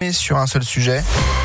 tourner sur un seul sujet.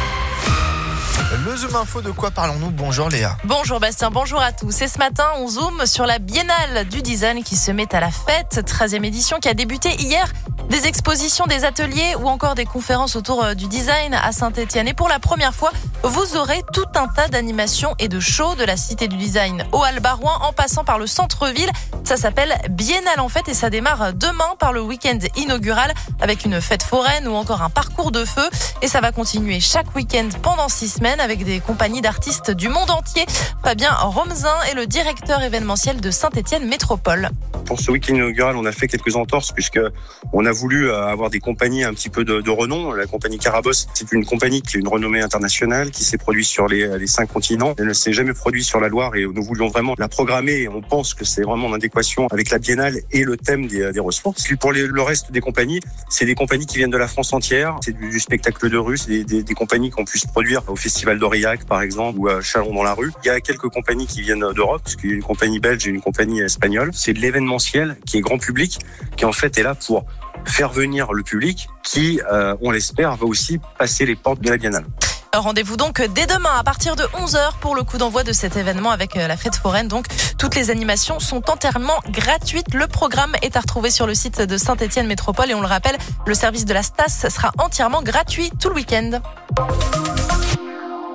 Le Zoom Info, de quoi parlons-nous? Bonjour Léa. Bonjour Bastien, bonjour à tous. Et ce matin, on zoome sur la Biennale du Design qui se met à la fête. 13e édition qui a débuté hier. Des expositions, des ateliers ou encore des conférences autour du design à Saint-Etienne. Et pour la première fois, vous aurez tout un tas d'animations et de shows de la Cité du Design au Halles Barouin en passant par le centre-ville. Ça s'appelle Biennale en fête et ça démarre demain par le week-end inaugural avec une fête foraine ou encore un parcours de feu. Et ça va continuer chaque week-end pendant 6 semaines avec des compagnies d'artistes du monde entier. Fabien Romzin est le directeur événementiel de Saint-Etienne Métropole. Pour ce week-end inaugural, on a fait quelques entorses puisque on a voulu avoir des compagnies un petit peu de renom. La compagnie Carabosse, c'est une compagnie qui a une renommée internationale, qui s'est produite sur les 5 continents. Elle ne s'est jamais produite sur la Loire et nous voulions vraiment la programmer et on pense que c'est vraiment en adéquation avec la Biennale et le thème des ressources. Pour le reste des compagnies, c'est des compagnies qui viennent de la France entière. C'est du spectacle de rue, c'est des compagnies qu'on puisse produire au Festival d'Aurillac par exemple ou à Chalon dans la rue. Il y a quelques compagnies qui viennent d'Europe, parce qu'il y a une compagnie belge et une compagnie espagnole. C'est de l'événementiel qui est grand public, qui en fait est là pour faire venir le public qui, on l'espère, va aussi passer les portes de la Biennale. Rendez-vous donc dès demain à partir de 11h pour le coup d'envoi de cet événement avec la fête foraine. Donc, toutes les animations sont entièrement gratuites. Le programme est à retrouver sur le site de Saint-Etienne Métropole et on le rappelle, le service de la Stas sera entièrement gratuit tout le week-end.